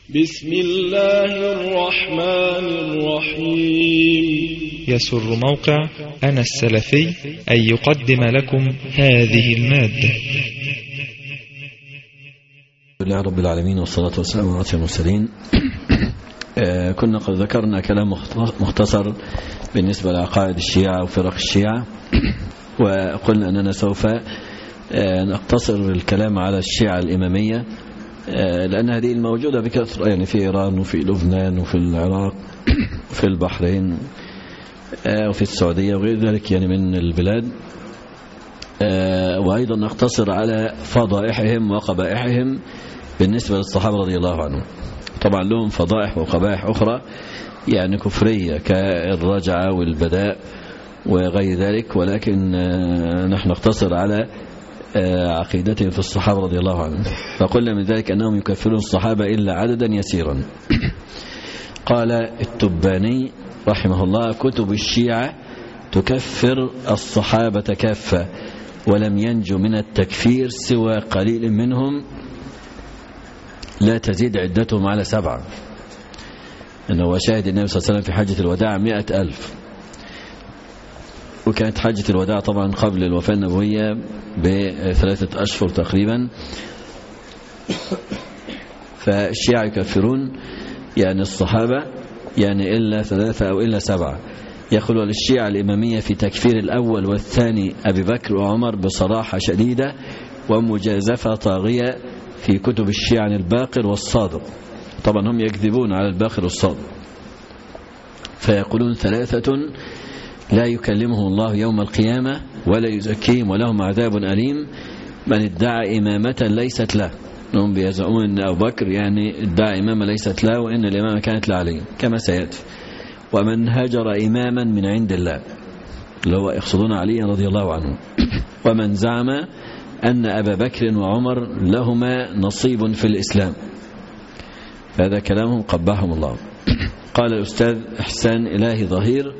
بسم الله الرحمن الرحيم. يسر موقع أنا السلفي أن يقدم لكم هذه المادة. لله رب العالمين والصلاة والسلام على المرسلين. كنا قد ذكرنا كلام مختصر بالنسبة لعقائد الشيعة وفرق الشيعة، وقلنا أننا سوف نقتصر الكلام على الشيعة الإمامية، لأن هذه الموجودة بكثرة يعني في إيران وفي لبنان وفي العراق وفي البحرين وفي السعودية وغير ذلك يعني من البلاد. وأيضا نقتصر على فضائحهم وقبائحهم بالنسبة للصحابة رضي الله عنهم. طبعا لهم فضائح وقبائح أخرى يعني كفرية كالرجعة والبداء وغير ذلك، ولكن نحن نقتصر على عقيدتهم في الصحابة رضي الله عنهم. فقلنا من ذلك أنهم يكفرون الصحابة إلا عددا يسيرا. قال التباني رحمه الله: كتب الشيعة تكفر الصحابة كافة، ولم ينجو من التكفير سوى قليل منهم لا تزيد عدتهم على 7. أنه شاهد النبي صلى الله عليه وسلم في حجة الوداع 100,000، وكانت حجة الوداع طبعا قبل الوفاة النبوية ب3 أشهر تقريبا. فالشيعة يكفرون يعني الصحابة يعني إلا 3 أو إلا 7. يقول الشيعة الإمامية في تكفير الأول والثاني أبي بكر وعمر بصراحة شديدة ومجازفة طاغية في كتب الشيعة عن الباقر والصادق. طبعا هم يكذبون على الباقر والصادق، فيقولون 3 لا يكلمهم الله يوم القيامة ولا يزكيهم ولهم عذاب أليم من ادعى إمامة ليست له. هم بيزعمون أن أبو بكر يعني ادعى إمامة ليست له، وإن الإمامة كانت لعلي كما سيأتي. ومن هجر إماما من عند الله اللي هو يقصدون علي رضي الله عنه. ومن زعم أن أبا بكر وعمر لهما نصيب في الإسلام، فهذا كلامهم قبحهم الله. قال الأستاذ إحسان إلهي ظهير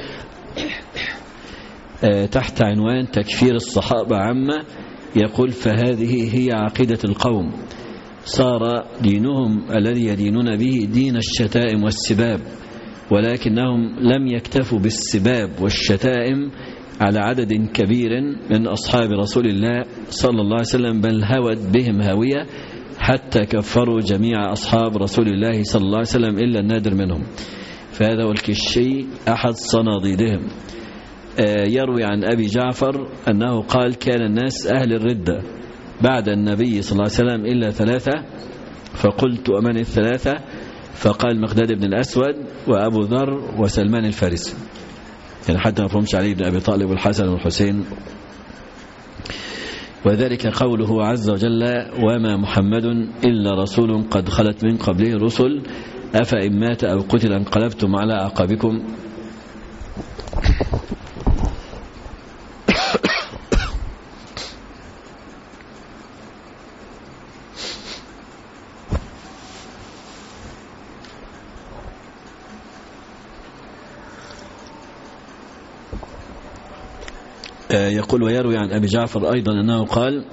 تحت عنوان تكفير الصحابة عامة، يقول: فهذه هي عقيدة القوم، صار دينهم الذي يدينون به دين الشتائم والسباب، ولكنهم لم يكتفوا بالسباب والشتائم على عدد كبير من أصحاب رسول الله صلى الله عليه وسلم، بل هوت بهم هاوية حتى كفروا جميع أصحاب رسول الله صلى الله عليه وسلم إلا النادر منهم. فهذا هو الكشي أحد صناديدهم. يروي عن أبي جعفر أنه قال: كان الناس أهل الردة بعد النبي صلى الله عليه وسلم إلا 3، فقلت: ومن ال3؟ فقال: مقداد بن الأسود وأبو ذر وسلمان الفارسي، يعني حتى ما فهمش علي بن أبي طالب والحسن والحسين. وذلك قوله عز وجل: وما محمد إلا رسول قد خلت من قبله الرسل أفإن مات أو قتل انقلبتم على أعقابكم. يقول: ويروي عن أبي جعفر أيضا أنه قال: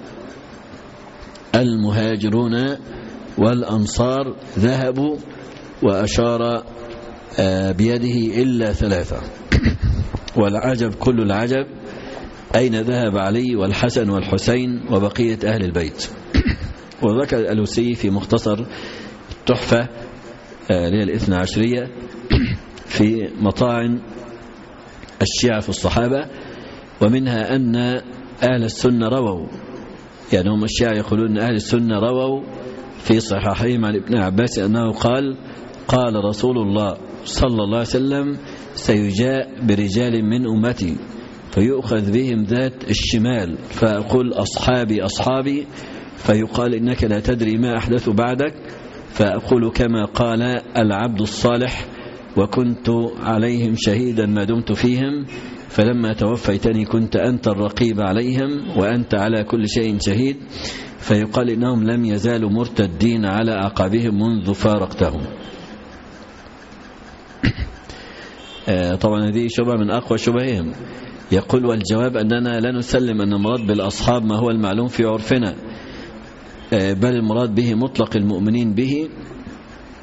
المهاجرون والأنصار ذهبوا، وأشار بيده إلا 3. والعجب كل العجب أين ذهب علي والحسن والحسين وبقية أهل البيت. وذكر الألوسي في مختصر التحفة للإثنى عشرية في مطاعن الشيعة في الصحابة، ومنها أن أهل السنة رووا، يعني هم الشيعة يقولون أن أهل السنة رووا في صحيحهم عن ابن عباس أنه قال: قال رسول الله صلى الله عليه وسلم: سيجاء برجال من أمتي فيؤخذ بهم ذات الشمال فأقول: أصحابي أصحابي، فيقال: إنك لا تدري ما أحدث بعدك، فأقول: كما قال العبد الصالح، وكنت عليهم شهيدا ما دمت فيهم، فلما توفيتني كنت أنت الرقيب عليهم وأنت على كل شيء شهيد، فيقال: إنهم لم يزالوا مرتدين على أعقابهم منذ فارقتهم. طبعا هذه شبهة من أقوى شبههم. يقول: والجواب أننا لا نسلم أن المراد بالأصحاب ما هو المعلوم في عرفنا، بل المراد به مطلق المؤمنين به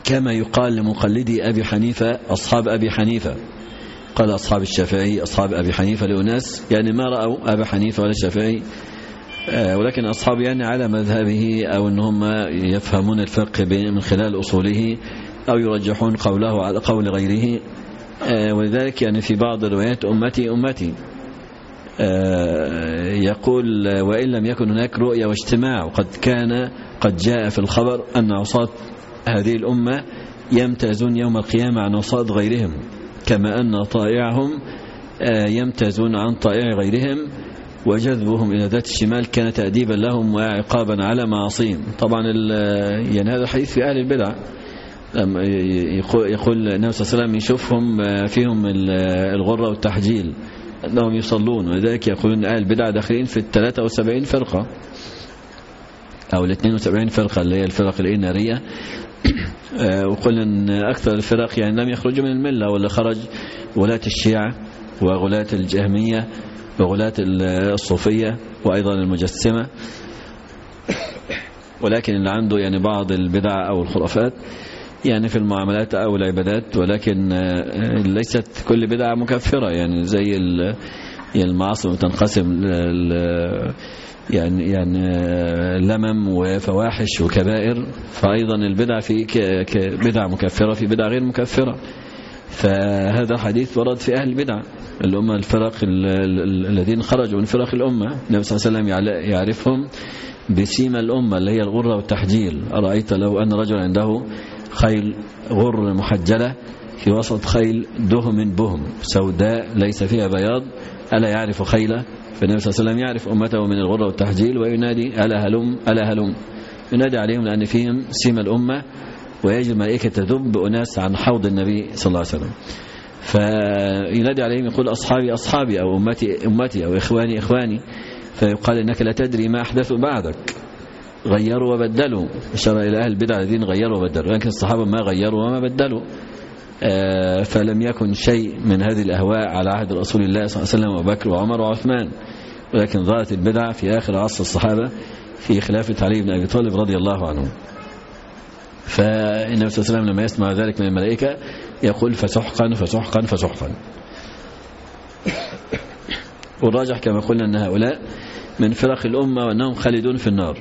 كما يقال لمقلدي أبي حنيفة أصحاب أبي حنيفة. قال أصحاب الشافعي أصحاب أبي حنيفة لأناس يعني ما رأوا أبا حنيفة ولا الشافعي، ولكن أصحاب يعني على مذهبه، أو أنهم يفهمون الفقه من خلال أصوله، أو يرجحون قوله على قول غيره. ولذلك يعني في بعض الروايات أمتي أمتي، يقول وإن لم يكن هناك رؤية واجتماع، قد جاء في الخبر أن عصاة هذه الأمة يمتازون يوم القيامة عن عصاة غيرهم، كما أن طائعهم يمتازون عن طائع غيرهم، وجذبهم إلى ذات الشمال كان تأديبا لهم وعقابا على معاصيهم. طبعا يعني هذا الحديث في أهل البدع، يقول النبي صلى الله عليه وسلم يشوفهم فيهم الغرة والتحجيل أنهم يصلون، ولذلك يقولون أهل البدع داخلين في 73 فرقة أو 72 فرقة اللي هي الفرق النارية. وقلنا أن أكثر الفرق يعني لم يخرجوا من الملة، ولا خرج غلاة الشيعة وغلاة الجهمية وغلاة الصوفية وأيضا المجسمة، ولكن اللي عنده يعني بعض البدع أو الخرافات يعني في المعاملات أو العبادات، ولكن ليست كل بدعة مكفرة، يعني زي المعاصي تنقسم يعني لمم وفواحش وكبائر، فأيضا البدع في بدع مكفرة في بدع غير مكفرة. فهذا حديث ورد في أهل البدع الأمة، الفرق الذين خرجوا من فرق الأمة. النبي صلى الله عليه وسلم يعرفهم بسيما الأمة اللي هي الغرة والتحجيل. أرأيت لو أن رجل عنده خيل غر محجلة في وسط خيل دهم بهم سوداء ليس فيها بياض، ألا يعرف خيله؟ فالنبي صلى الله عليه وسلم يعرف أمته من الغرة والتحجيل وينادي ألا هلم ألا هلم، ينادي عليهم لأن فيهم سيما الأمة، ويجد الملائكة تذب أناس عن حوض النبي صلى الله عليه وسلم، فينادي عليهم يقول أصحابي أصحابي أو أمتي أمتي أو إخواني إخواني، فيقال إنك لا تدري ما أحدثوا بعدك، غيروا وبدلوا، إشارة إلى أهل البدع الذين غيروا وبدلوا، لكن الصحابة ما غيروا وما بدلوا. فلم يكن شيء من هذه الأهواء على عهد رسول الله صلى الله عليه وسلم وأبو بكر وعمر وعثمان، ولكن ظهرت البدع في آخر عصر الصحابة في خلافة علي بن أبي طالب رضي الله عنه. فالنبي صلى الله عليه وسلم لما يسمع ذلك من الملائكة يقول فسحقا فسحقا فسحقا. والراجح كما قلنا أن هؤلاء من فرق الأمة وأنهم خالدون في النار،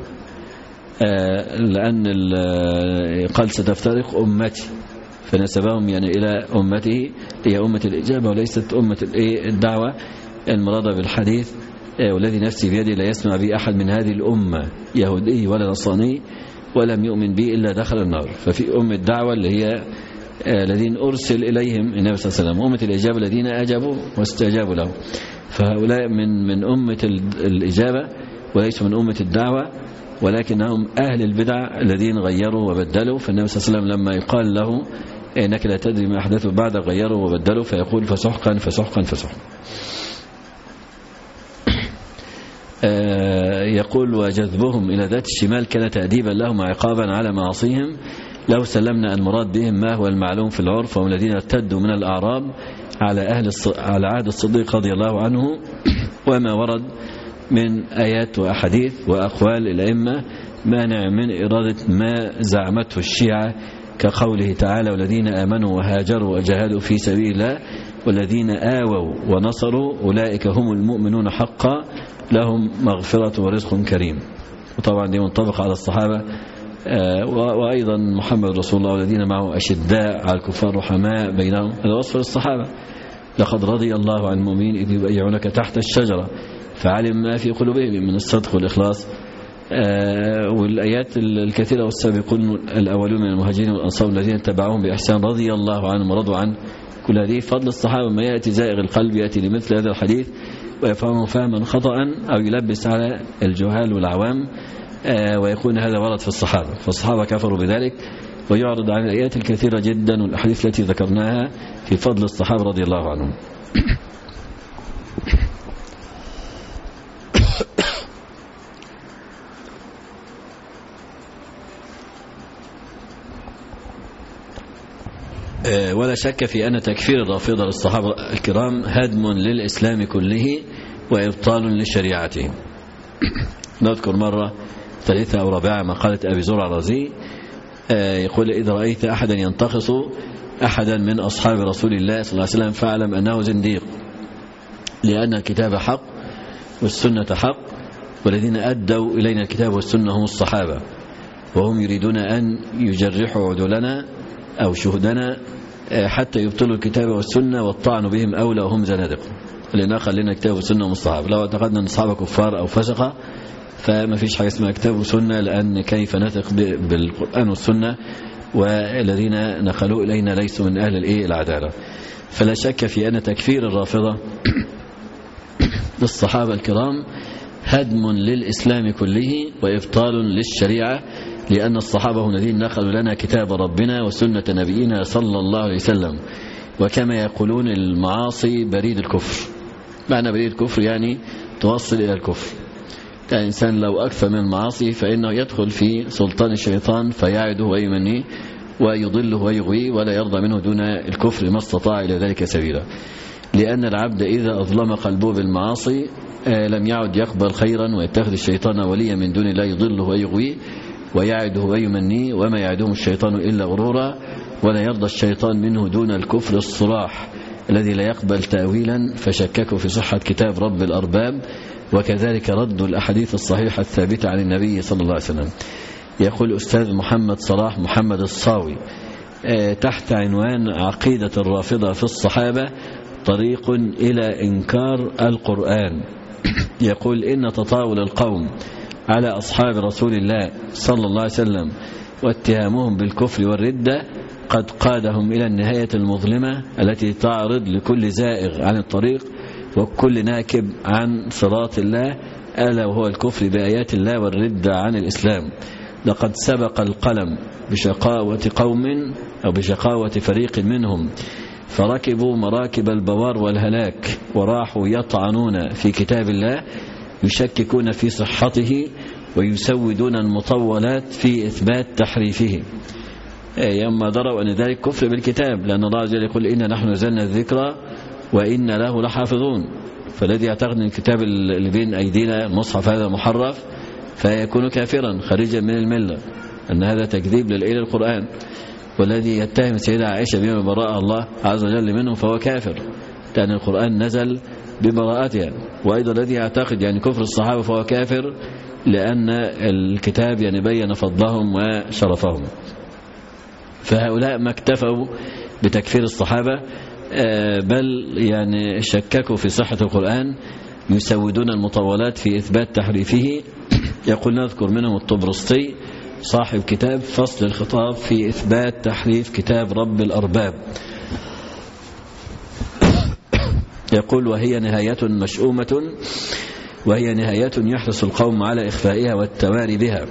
لأن قال ستفترق أمتي، فنسبهم يعني إلى أمته هي أمة الإجابة وليست أمة الدعوة المرادة بالحديث والذي نفسي بيدي لا يسمع بي أحد من هذه الأمة يهودي ولا نصراني ولم يؤمن بي إلا دخل النار. ففي أمة الدعوة اللي هي الذين أرسل إليهم النبي صلى الله عليه وسلم، أمة الإجابة الذين أجابوا واستجابوا له، فهؤلاء من أمة الإجابة وليسوا من أمة الدعوة، ولكنهم أهل البدع الذين غيروا وبدلوا. فالنبي صلى الله عليه وسلم لما يقال له إنك لا تدري ما أحدثوا بعد غيروا وبدلوا، فيقول فسحقا فسحقا فسحقا. يقول وجذبهم إلى ذات الشمال كان تأديبا لهم عقابا على معاصيهم، لو سلمنا المراد بهم ما هو المعلوم في العرف، وهم الذين ارتدوا من الأعراب على عهد الصديق رضي الله عنه، وما ورد من آيات وأحاديث وأقوال الأئمة مانع من إرادة ما زعمته الشيعة، كقوله تعالى والذين آمنوا وهاجروا وجاهدوا في سبيل الله والذين آووا ونصروا أولئك هم المؤمنون حقا لهم مغفرة ورزق كريم. وطبعا دي منطبق على الصحابة، وأيضا محمد رسول الله والذين معه أشداء على الكفار رحماء بينهم، هذا وصف للصحابة. لقد رضي الله عن المؤمنين إذ يبايعونك تحت الشجرة فعلم ما في قلوبهم من الصدق والإخلاص. والآيات الكثيرة والسابقون الأولون من المهاجرين والأنصار الذين تبعوهم بإحسان رضي الله عنهم ورضوا عنه، كل هذه فضل الصحابة. ما يأتي زائغ القلب يأتي لمثل هذا الحديث ويفهمه فهما خطأ أو يلبس على الجهال والعوام ويكون هذا ورد في الصحابة، فالصحابة كفروا بذلك، ويعرض عن الآيات الكثيرة جدا والأحاديث التي ذكرناها في فضل الصحابة رضي الله عنهم. ولا شك في أن تكفير الرافضة للصحابة الكرام هدم للإسلام كله وإبطال لشريعته. نذكر مرة ثالثة أو رابعة مقالة أبي زرع الرازي يقول إذا رأيت أحدا ينتقص أحدا من أصحاب رسول الله صلى الله عليه وسلم فاعلم أنه زنديق، لأن الكتاب حق والسنة حق، والذين أدوا إلينا الكتاب والسنة هم الصحابة، وهم يريدون أن يجرحوا عدولنا أو شهدنا حتى يبطلوا الكتاب والسنة والطعن بهم أولى وهم زنادق، لأننا خلينا الكتاب والسنة هم الصحابة. لو اعتقدنا أن الصحابة كفار أو فسقة فما فيش حاجة اسمها كتاب وسنة، لأن كيف نثق بالقرآن والسنة والذين نقلوا إلينا ليسوا من أهل العدالة. فلا شك في أن تكفير الرافضة للصحابة الكرام هدم للإسلام كله وإبطال للشريعة، لأن الصحابة هم الذين نقلوا لنا كتاب ربنا وسنة نبينا صلى الله عليه وسلم. وكما يقولون المعاصي بريد الكفر، معنى بريد الكفر يعني توصل إلى الكفر. الإنسان لو أكثر من المعاصي فإنه يدخل في سلطان الشيطان فيعده ويمنيه ويضله ويغويه ولا يرضى منه دون الكفر ما استطاع إلى ذلك سبيلا. لأن العبد إذا أظلم قلبه بالمعاصي لم يعد يقبل خيرا، ويتخذ الشيطان وليا من دون الله يضله ويغويه ويعده ويمنيه، وما يعدهم الشيطان إلا غرورا، ولا يرضى الشيطان منه دون الكفر الصراح الذي لا يقبل تأويلا، فشككوا في صحة كتاب رب الأرباب، وكذلك ردوا الأحاديث الصحيحة الثابتة عن النبي صلى الله عليه وسلم. يقول أستاذ محمد صلاح محمد الصاوي تحت عنوان عقيدة الرافضة في الصحابة طريق إلى إنكار القرآن، يقول إن تطاول القوم على أصحاب رسول الله صلى الله عليه وسلم واتهامهم بالكفر والردة قد قادهم إلى النهاية المظلمة التي تعرض لكل زائغ عن الطريق وكل ناكب عن صراط الله، ألا وهو الكفر بآيات الله والردة عن الإسلام. لقد سبق القلم بشقاوة قوم أو بشقاوة فريق منهم فركبوا مراكب البوار والهلاك وراحوا يطعنون في كتاب الله، يشككون في صحته ويسودون المطولات في إثبات تحريفه، يوم دروا أن ذلك كفر بالكتاب، لأن الله عز وجل يقول إنا نحن نزلنا الذكر وإنا له لحافظون. فالذي يعتقد أن الكتاب اللي بين أيدينا المصحف هذا محرف فيكون كافرا خارجا من الملة، أن هذا تكذيب للقرآن. والذي يتهم سيدة عائشة بما براءها الله عز وجل منه فهو كافر، لأن القرآن نزل ببراءتها. وأيضا الذي يعتقد يعني كفر الصحابة فهو كافر، لأن الكتاب يعني بين فضلهم وشرفهم. فهؤلاء ما اكتفوا بتكفير الصحابة، بل يعني شككوا في صحة القرآن، يسودون المطولات في إثبات تحريفه. يقول نذكر منهم الطبرسطي صاحب كتاب فصل الخطاب في إثبات تحريف كتاب رب الأرباب، يقول وهي نهاية مشؤومة، وهي نهاية يحرص القوم على إخفائها والتواري بها،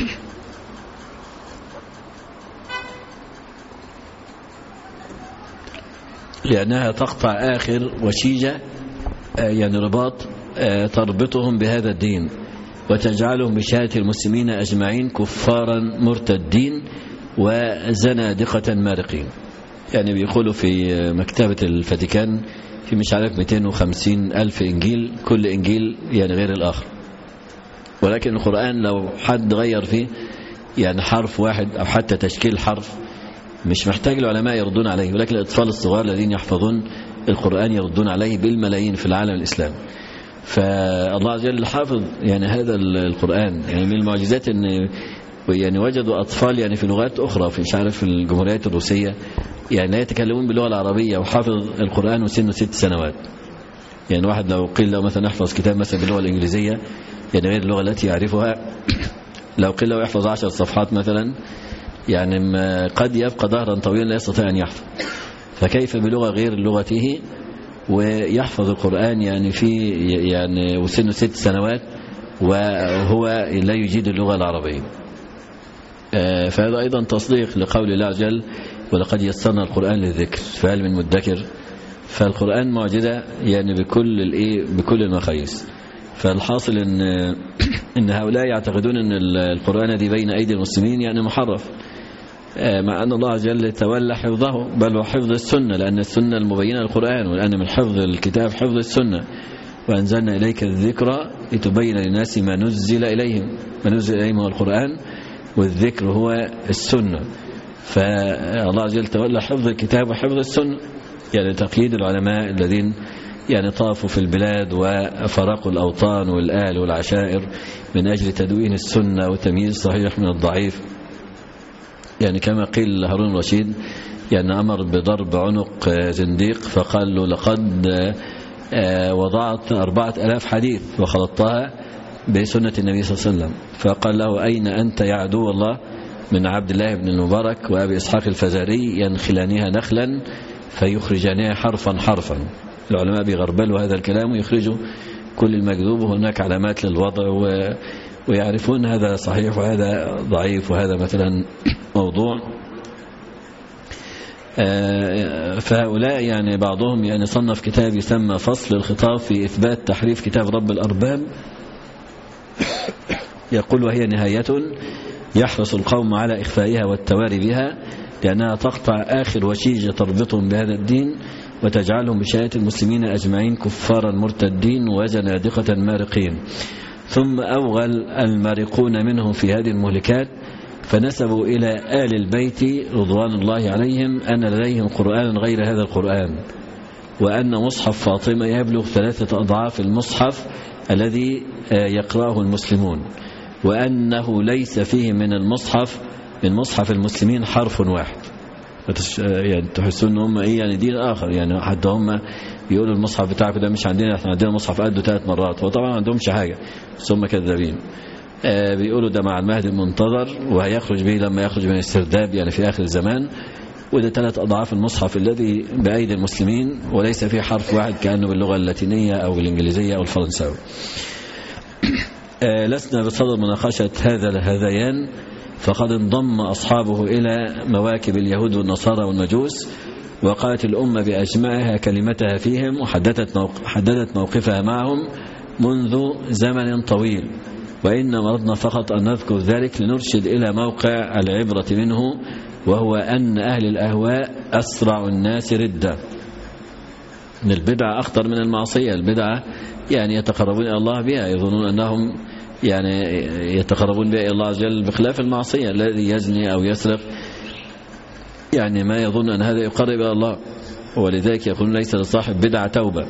لأنها تقطع آخر وشيجة يعني رباط تربطهم بهذا الدين وتجعلهم بشهادة المسلمين أجمعين كفارا مرتدين وزنادقة مارقين. يعني بيقولوا في مكتبة الفاتيكان في مش عارف 250,000 إنجيل، كل إنجيل يعني غير الآخر، ولكن القرآن لو حد غير فيه يعني حرف واحد أو حتى تشكيل حرف مش محتاج العلماء يردون عليه، ولكن الأطفال الصغار الذين يحفظون القرآن يردون عليه بالملايين في العالم الإسلامي. فالله عز وجل حافظ يعني هذا القرآن. يعني من المعجزات ان يعني وجدوا أطفال يعني في لغات أخرى، في مش عارف في الجمهوريات الروسية يعني لا يتكلمون باللغة العربية وحافظ القرآن وسنه 6 سنوات. يعني واحد لو قيل له مثلا يحفظ كتاب مثلا باللغة الإنجليزية يعني غير اللغة التي يعرفها، لو قيل له يحفظ 10 صفحات مثلا يعني قد يبقى ظهرا طويلا لا يستطيع أن يحفظ، فكيف بلغة غير لغته ويحفظ القرآن يعني في يعني وسنه 6 سنوات وهو لا يجيد اللغة العربية. فهذا أيضا تصديق لقول الله عز وجل ولقد يسرنا القرآن للذكر فهل من مدكر. فالقرآن معجزة يعني بكل المقاييس. فالحاصل إن هؤلاء يعتقدون أن القرآن الذي بين أيدي المسلمين يعني محرف، مع أن الله عز وجل تولى حفظه، بل وحفظ السنة، لأن السنة المبينة للقرآن، ولأن من حفظ الكتاب حفظ السنة. وأنزلنا إليك الذكرى لتبين للناس ما نزل إليهم، ما نزل إليهم هو القرآن، والذكر هو السنة. فالله عز وجل تولى حفظ الكتاب وحفظ السنة، يعني تقييد العلماء الذين يعني طافوا في البلاد وفرقوا الأوطان والآل والعشائر من أجل تدوين السنة وتمييز الصحيح من الضعيف. يعني كما قيل لهارون الرشيد يعني أمر بضرب عنق زنديق فقال له لقد وضعت 4000 حديث وخلطتها بسنة النبي صلى الله عليه وسلم. فقال له أين أنت يا عدو الله من عبد الله بن المبارك وأبي إسحاق الفزاري ينخلانها نخلا فيخرجانها حرفا حرفا. العلماء بيغربلوا هذا الكلام ويخرجوا كل المكذوب، وهناك علامات للوضع ويعرفون هذا صحيح وهذا ضعيف وهذا مثلا موضوع. فهؤلاء يعني بعضهم يعني صنف كتاب يسمى فصل الخطاب في إثبات تحريف كتاب رب الأرباب، يقول وهي نهاية يحرص القوم على إخفائها والتواري بها لأنها تقطع آخر وشيجة تربطهم بهذا الدين وتجعلهم بشهادة المسلمين أجمعين كفارا مرتدين وزنادقة مارقين. ثم أوغل المارقون منهم في هذه المهلكات فنسبوا إلى آل البيت رضوان الله عليهم أن لديهم قرآن غير هذا القرآن، وأن مصحف فاطمة يبلغ 3 أضعاف المصحف الذي يقرأه المسلمون، وأنه ليس فيه من المصحف من مصحف المسلمين حرف واحد. يعني تحسون ان هم ايه يعني دين اخر، يعني حتى هم بيقولوا المصحف بتاعك ده مش عندنا، احنا عندنا مصحف قده 3 مرات، وطبعا ما عندهمش حاجه بس هم كذابين. بيقولوا ده مع المهدي المنتظر وهيخرج به لما يخرج من السرداب يعني في اخر الزمان، وده 3 أضعاف المصحف الذي بأيدي المسلمين وليس فيه حرف واحد كأنه باللغة اللاتينية أو بالإنجليزية أو الفرنساوي. لسنا بصدد مناقشة هذا الهذيان، فقد انضم أصحابه إلى مواكب اليهود والنصارى والمجوس، وقالت الأمة بأجمعها كلمتها فيهم وحددت موقفها معهم منذ زمن طويل، وإنما أردنا فقط أن نذكر ذلك لنرشد إلى موقع العبرة منه، وهو أن أهل الأهواء أسرع الناس ردة. إن البدعة أخطر من المعصية. البدعة يعني يتقربون إلى الله بها، يظنون أنهم يعني يتقربون بها إلى الله عز وجل، بخلاف المعصية الذي يزني أو يسرق يعني ما يظن أن هذا يقرب إلى الله، ولذلك يقولون ليس لصاحب بدعة توبة.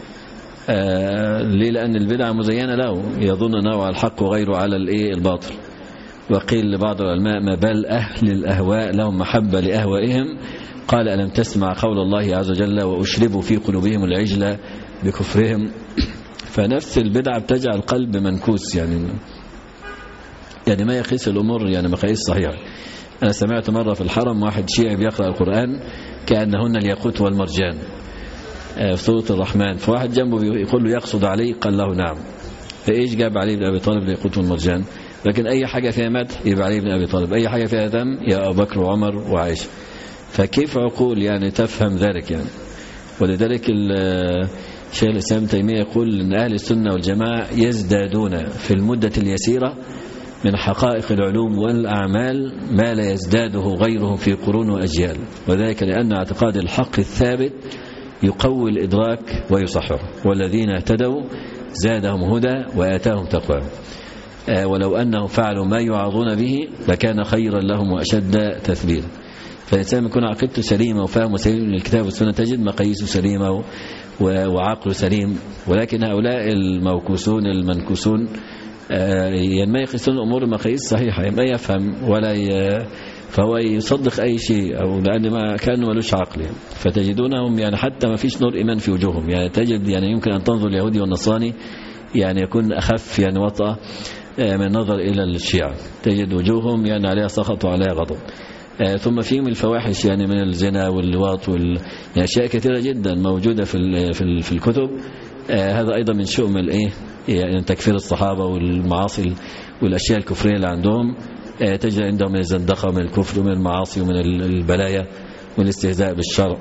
ليه؟ لأن البدعة مزينة له، يظن أنه على الحق وغيره على الباطل. وقيل لبعض العلماء ما بال أهل الأهواء لهم محبة لأهوائهم، قال ألم تسمع قول الله عز وجل وأشربوا في قلوبهم العجل بكفرهم. فنفس البدعة بتجعل القلب منكوس، يعني ما يقيس الأمور يعني مقاييس صحيحة. أنا سمعت مرة في الحرم واحد شيعي بيقرأ القرآن كأنهن الياقوت والمرجان في سورة الرحمن، فواحد جنبه يقول له يقصد علي، قال له نعم. فإيش جاب علي بن أبي طالب الياقوت والمرجان؟ لكن أي حاجة فيها مدح يبقى علي بن أبي طالب، أي حاجة فيها ذم يا أبو بكر وعمر وعائشة. فكيف عقول يعني تفهم ذلك يعني؟ ولذلك شيخ الإسلام تيمية يقول أن أهل السنة والجماعة يزدادون في المدة اليسيرة من حقائق العلوم والأعمال ما لا يزداده غيرهم في قرون وأجيال، وذلك لأن اعتقاد الحق الثابت يقوي الإدراك ويصححه، والذين اهتدوا زادهم هدى وآتاهم تقوى، ولو أنهم فعلوا ما يعظون به لكان خيرا لهم وأشد تثبيتا. فالإنسان يكون عقيدته سليمة وفهمه سليم للكتاب والسنة تجد مقاييسه سليمة وعقله سليم. ولكن هؤلاء الموكوسون المنكوسون ما يقيسون الأمور مقاييس صحيحة، ما يفهم ولا فهو يصدق أي شيء، أو لأن ما كانوا ملوش عقل. فتجدونهم يعني حتى ما فيش نور إيمان في وجوههم، يعني تجد يعني يمكن أن تنظر اليهودي والنصراني يعني يكون أخف يعني وطأ من النظر إلى الشيعة، تجد وجوههم يعني عليها سخط وعليها غضب. ثم فيهم الفواحش يعني من الزنا واللواط يعني أشياء كثيرة جدا موجودة في الكتب. هذا أيضا من شؤم يعني تكفير الصحابة والمعاصي والأشياء الكفرية اللي عندهم. تجد عندهم من الزندقة ومن الكفر ومن المعاصي ومن البلايا والاستهزاء بالشرع.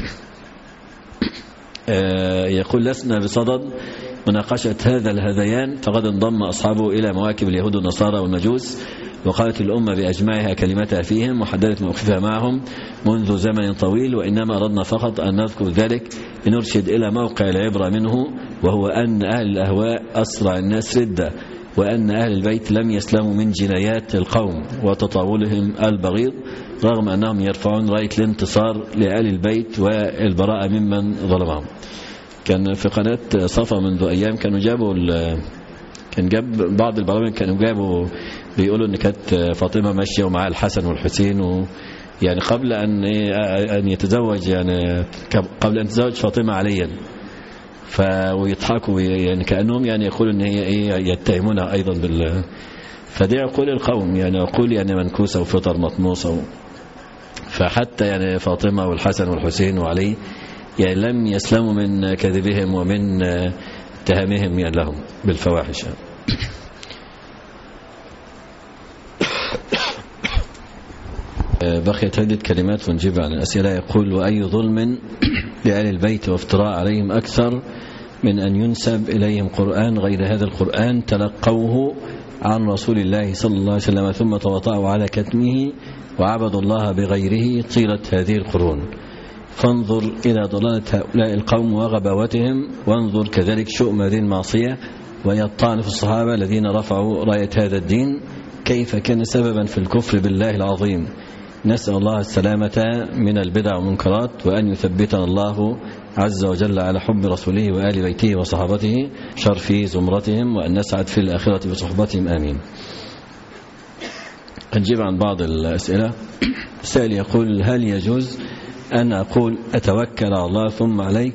يقول لسنا بصدد مناقشة هذا الهذيان، فقد انضم أصحابه إلى مواكب اليهود والنصارى والمجوس، وقالت الأمة بأجمعها كلمتها فيهم وحددت موقفها معهم منذ زمن طويل، وإنما أردنا فقط أن نذكر ذلك لنرشد إلى موقع العبرة منه، وهو أن أهل الأهواء أسرع الناس ردة، وأن أهل البيت لم يسلموا من جنايات القوم وتطاولهم البغيض، رغم أنهم يرفعون راية الانتصار لآل البيت والبراءة ممن ظلمهم. كان في قناة صفا منذ أيام كانوا جاب بعض البرامج، كانوا جابوا بيقولوا ان كانت فاطمة ماشية ومعها الحسن والحسين، يعني قبل أن يتزوج، يعني قبل أن تتزوج فاطمة عليا، ويضحكوا يعني كأنهم يعني يقولوا ان هي يتهمونها أيضا فدي عقول القوم، يعني عقول يعني منكوسة وفطر مطموسة. فحتى يعني فاطمة والحسن والحسين وعلي يعني لم يسلموا من كذبهم ومن اتهامهم يعني لهم بالفواحش. بقيت عدة كلمات ونجيب عن الأسئلة. يقول: وأي ظلم لآل البيت وافتراء عليهم أكثر من أن ينسب إليهم قرآن غير هذا القرآن تلقوه عن رسول الله صلى الله عليه وسلم ثم تواطؤوا على كتمه وعبدوا الله بغيره طيلة هذه القرون. فانظر إلى ضلالة هؤلاء القوم وغباوتهم، وانظر كذلك شؤم هذه المعصية وهي الطعن في الصحابة الذين رفعوا راية هذا الدين، كيف كان سببا في الكفر بالله العظيم. نسأل الله السلامة من البدع والمنكرات، وأن يثبتنا الله عز وجل على حب رسوله وآل بيته وصحابته شر في زمرتهم، وأن نسعد في الآخرة بصحبتهم آمين. نجيب عن بعض الأسئلة. السائل يقول: هل يجوز أن أقول أتوكل على الله ثم عليك؟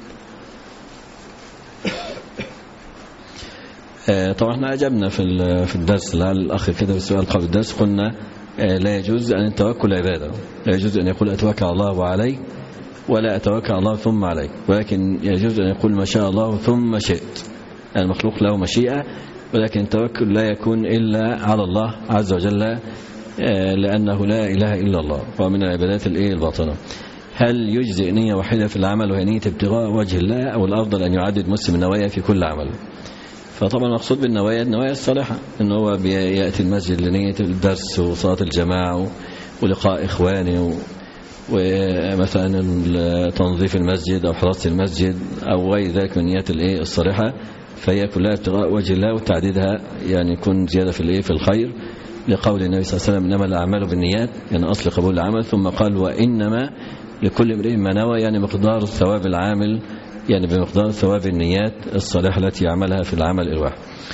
طبعا احنا أجبنا في الدرس الأخير كده بالسؤال قبل الدرس، قلنا لا يجوز أن التوكل عبادة، لا يجوز أن يقول أتوكل على الله وعليك، ولا أتوكل على الله ثم عليك، ولكن يجوز أن يقول ما شاء الله ثم شئت. المخلوق له مشيئة، ولكن التوكل لا يكون إلا على الله عز وجل، لأنه لا إله إلا الله، ومن العبادات الباطنة. هل يجزئ نية واحدة في العمل وهي نية ابتغاء وجه الله، أو الأفضل أن يعدد مسلم النوايا في كل عمل؟ فطبعا المقصود بالنوايا النوايا الصالحة، أنه هو يأتي المسجد لنية الدرس وصلاة الجماعة ولقاء إخوانه، ومثلا تنظيف المسجد أو حراسة المسجد أو غير ذلك من نيات الصالحة، فهي كلها ابتغاء وجه الله، وتعديدها يعني يكون زيادة في الخير، لقول النبي صلى الله عليه وسلم: إنما الأعمال بالنيات، يعني أصل قبول العمل. ثم قال: وإنما لكل امرئ ما نوى، يعني مقدار ثواب العامل، يعني بمقدار ثواب النيات الصالحة التي يعملها في العمل الواحد.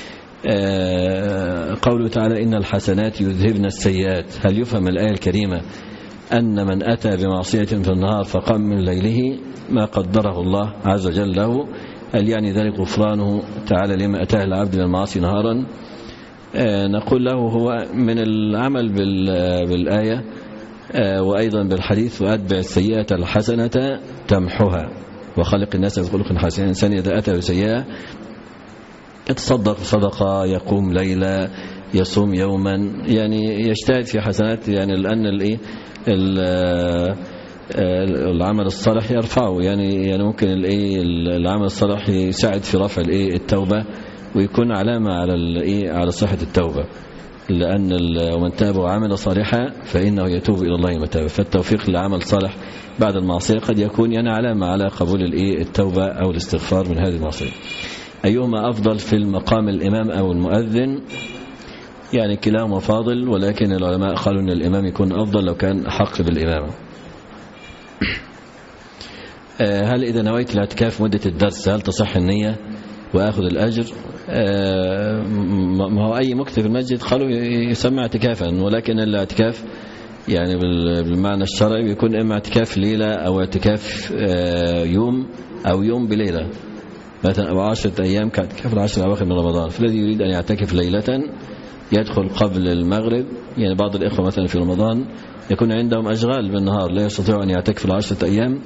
قوله تعالى: إن الحسنات يذهبن السيئات، هل يفهم الآية الكريمة أن من أتى بمعصية في النهار فقام من ليله ما قدره الله عز وجل له، هل يعني ذلك غفرانه تعالى لما أتاه العبد من المعاصي نهارا؟ نقول له هو من العمل بالآية وأيضا بالحديث: وأتبع السيئة الحسنة تمحها وخلق الناس بخلق حسن. الإنسان إذا أتى بسيئة يتصدق صدقة، يقوم ليلة، يصوم يوما، يعني يجتهد في حسنات، يعني لأن العمل الصالح يرفعه، يعني ممكن العمل الصالح يساعد في رفع التوبة، ويكون علامة على صحة التوبة، لأن ومن تاب وعمل صالحا فإنه يتوب إلى الله متابا. فالتوفيق لعمل صالح بعد المعصية قد يكون يعني علامة على قبول التوبة أو الاستغفار من هذه المعصية. أيهما أفضل في المقام، الإمام أو المؤذن؟ يعني كلاهما فاضل، ولكن العلماء قالوا أن الإمام يكون أفضل لو كان أحق بالإمامة. هل إذا نويت الاعتكاف مدة الدرس هل تصح النية وأخذ الأجر؟ ما هو أي مكث في المسجد قالوا يسمى اعتكافا، ولكن الاعتكاف يعني بالمعنى الشرعي بيكون إما اعتكاف ليلة أو اعتكاف يوم أو يوم بليلة، مثلا أو 10 أيام كاعتكاف العشر الأواخر من رمضان. فالذي يريد أن يعتكف ليلة يدخل قبل المغرب، يعني بعض الإخوة مثلا في رمضان يكون عندهم أشغال بالنهار لا يستطيع أن يعتكف 10 أيام،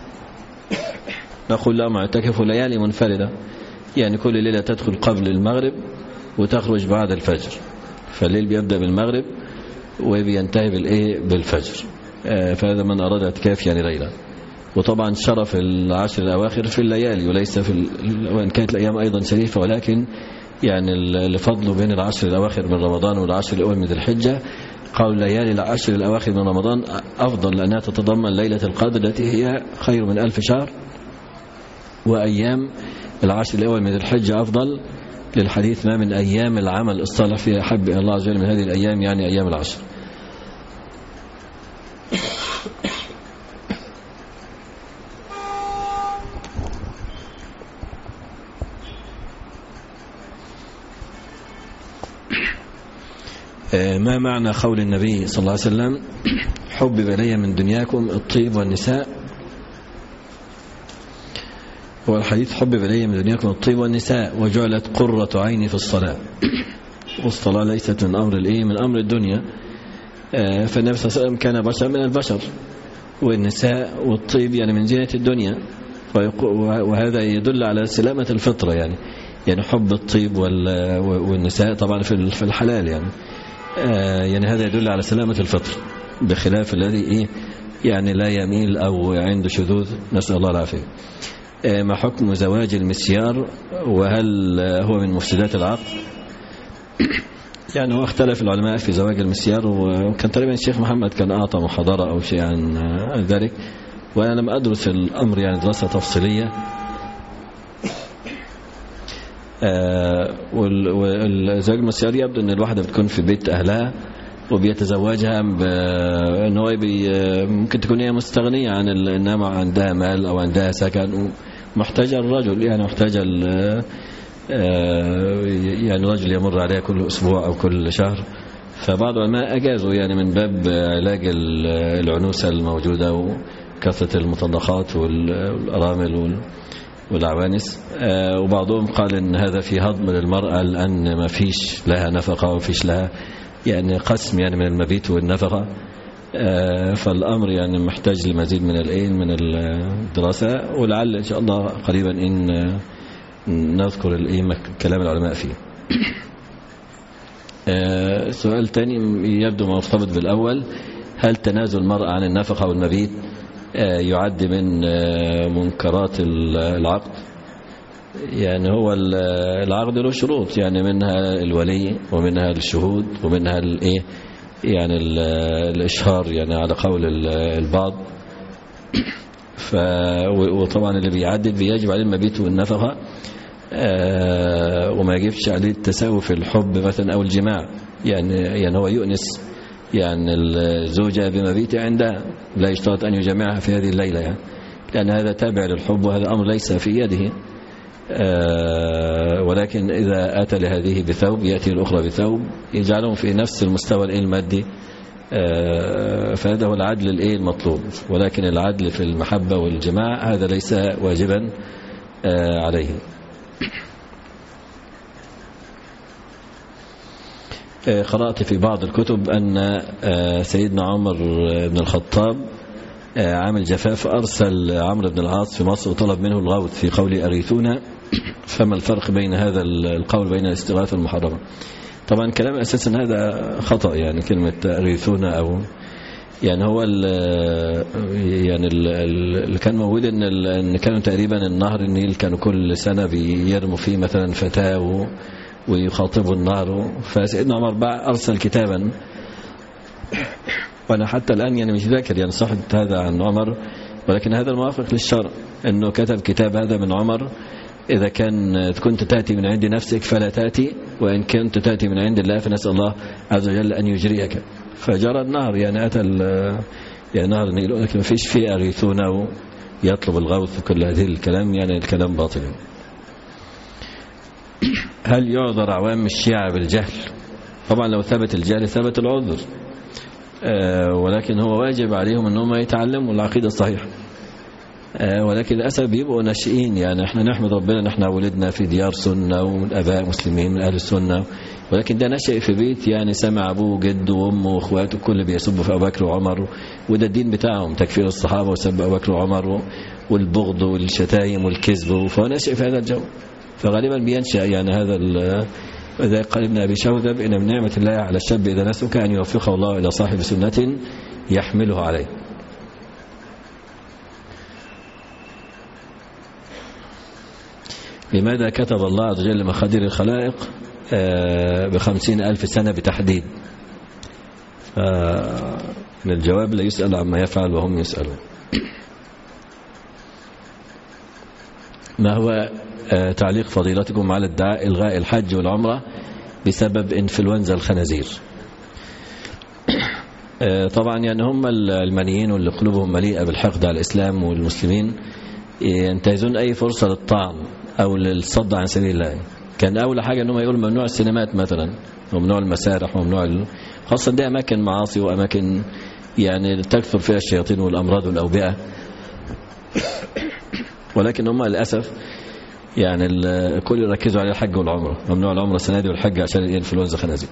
نقول لهم اعتكفوا ليالي منفردة، يعني كل ليلة تدخل قبل المغرب وتخرج بعد الفجر، فالليل بيبدأ بالمغرب وبينتهي بالفجر. فهذا من أراد اعتكاف يعني ليلة. وطبعا شرف العشر الأواخر في الليالي وليس وإن كانت الأيام أيضا شريفة، ولكن يعني لفضله بين العشر الأواخر من رمضان والعشر الأول من ذي الحجة. قالوا ليالي العشر الأواخر من رمضان أفضل لأنها تتضمن ليلة القدر التي هي خير من 1000 شهر، وأيام العشر الأول من ذي الحجة أفضل للحديث ما من أيام العمل الصالح فيها أحب إلى الله عز وجل من هذه الأيام، يعني أيام العشر. ما معنى قول النبي صلى الله عليه وسلم حبب إلي من دنياكم الطيب والنساء؟ هو الحديث حبب إلي من دنياكم الطيب والنساء وجعلت قرة عيني في الصلاة، والصلاة ليست من أمر من أمر الدنيا. فالنبي صلى الله عليه وسلم كان بشر من البشر، والنساء والطيب يعني من زينة الدنيا، وهذا يدل على سلامة الفطرة، يعني حب الطيب والنساء طبعا في الحلال، يعني هذا يدل على سلامة الفطر، بخلاف الذي يعني لا يميل أو عنده شذوذ، نسأل الله العافية. ما حكم زواج المسيار، وهل هو من مفسدات العقد؟ يعني هو اختلف العلماء في زواج المسيار، وكان تقريبا الشيخ محمد كان أعطى محاضرة أو شيء عن ذلك، وأنا لم أدرس الأمر يعني دراسة تفصيلية. والزواج المسيار يبدو أن الواحدة بتكون في بيت أهلها وبيتزوجها بأنه ممكن تكون هي مستغنية عن إنما عندها مال أو عندها سكن، ومحتاجة الرجل، يعني محتاجة يعني رجل يمر عليها كل أسبوع أو كل شهر. فبعض العلماء أجازوا يعني من باب علاج العنوسة الموجودة وكثرة المطلقات والأرامل والعوانس. وبعضهم قال إن هذا في هضم للمرأة، لأن ما فيش لها نفقة وفيش لها يعني قسم يعني من المبيت والنفقة. فالأمر يعني محتاج لمزيد من الدراسة، ولعل إن شاء الله قريبا إن نذكر كلام العلماء فيه. سؤال تاني يبدو مرتبط بالأول، هل تنازل المرأة عن النفقة والمبيت يعد من منكرات العقد؟ يعني هو العقد له شروط، يعني منها الولي ومنها الشهود ومنها يعني الإشهار، يعني على قول البعض. وطبعا اللي بيعدد بيجب عليه المبيت والنفقة، وما يجبش عليه التساوي في الحب مثلا أو الجماع، يعني هو يؤنس يعني الزوجة بمبيت عندها، لا يشترط أن يجمعها في هذه الليلة، يعني لأن هذا تابع للحب، وهذا أمر ليس في يده. ولكن إذا أتى لهذه بثوب يأتي الأخرى بثوب، يجعلهم في نفس المستوى المادي، فهذا هو العدل المطلوب. ولكن العدل في المحبة والجماع هذا ليس واجبا عليه. قرأت في بعض الكتب أن سيدنا عمر بن الخطاب عامل جفاف أرسل عمرو بن العاص في مصر وطلب منه الغوث في قول أغيثونا، فما الفرق بين هذا القول بين الاستغاثة المحرمة؟ طبعا كلام أساسا هذا خطأ، يعني كلمة أغيثونا أو يعني هو يعني اللي كان موجود إن كانوا تقريبا النهر النيل كانوا كل سنة بيرموا فيه مثلا فتاة ويخاطبوا النهر. فسيدنا عمر أرسل كتابا، وأنا حتى الآن يعني مش ذاكر يعني صحة هذا عن عمر، ولكن هذا الموافق للشرع أنه كتب كتاب هذا من عمر: إذا كنت تأتي من عند نفسك فلا تأتي، وإن كنت تأتي من عند الله فنسأل الله عز وجل أن يجريك. فجرى النهر، يعني أتى يعني نهر النيل، لكن ما فيش فيه أغيثونا ويطلب الغوث وكل هذه الكلام، يعني الكلام باطل. هل يعذر عوام الشيعة بالجهل؟ طبعا لو ثبت الجهل ثبت العذر، ولكن هو واجب عليهم أنهم يتعلموا العقيدة الصحيحة. ولكن للأسف بيبقوا ناشئين، يعني احنا نحمد ربنا ان احنا ولدنا في ديار سنة ومن أباء مسلمين من أهل السنة، ولكن ده نشأ في بيت يعني سمع أبوه وجده وأمه وأخواته كل بيسبوا في أبو بكر وعمر، وده الدين بتاعهم، تكفير الصحابة وسب أبو بكر وعمر والبغض والشتايم والكذب، فهو نشأ في هذا الجو، فغالبا بينشأ يعني هذا إذا قال ابن أبي شوذب: إن من نعمة الله على الشاب إذا نسك أن يوفقه الله إلى صاحب سنة يحمله عليه. لماذا كتب الله عز وجل مقادير الخلائق ب50,000 سنة بتحديد؟ من الجواب: لا يسأل عما يفعل وهم يسألون. ما هو تعليق فضيلتكم على ادعاء إلغاء الحج والعمرة بسبب إنفلونزا الخنازير. طبعا يعني هم المنيين واللي قلوبهم مليئة بالحقد على الإسلام والمسلمين ينتهزون أي فرصة للطعن أو للصد عن سبيل الله. كان أول حاجة أنهم يقولوا ممنوع السينمات مثلا، وممنوع المسارح، وممنوع خاصة دي أماكن معاصي وأماكن يعني تكثر فيها الشياطين والأمراض والأوبئة. ولكن هم للأسف يعني الكل يركزوا على الحج والعمرة، ممنوع العمرة السنة دي والحج عشان الإنفلونزا خنازير،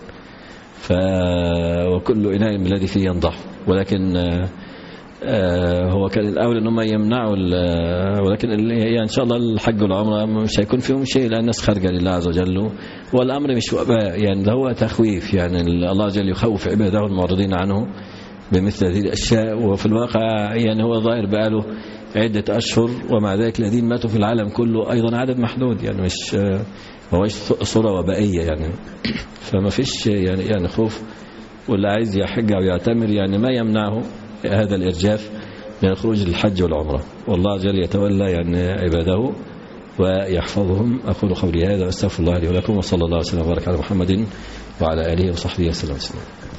وكل إناء الذي فيه ينضح. ولكن هو كان الأول أنهم يمنعوا، ولكن يعني إن شاء الله الحج والعمرة مش هيكون فيهم شيء لأن الناس خارجة لله عز وجل، والأمر مش وباء، يعني ده هو تخويف، يعني الله عز وجل يخوف عباده المعرضين عنه بمثل هذه الأشياء. وفي الواقع يعني هو ظاهر بقاله عدة أشهر، ومع ذلك الذين ماتوا في العالم كله أيضا عدد محدود، يعني مش صورة وبائية يعني. فما فيش يعني خوف، واللي عايز يحج أو يعتمر يعني ما يمنعه هذا الإرجاف من الخروج للحج والعمرة، والله عز وجل يتولى يعني عباده ويحفظهم. أقول قولي هذا واستغفر الله لي ولكم، وصلى الله وسلم وبارك على محمد وعلى آله وصحبه وسلم.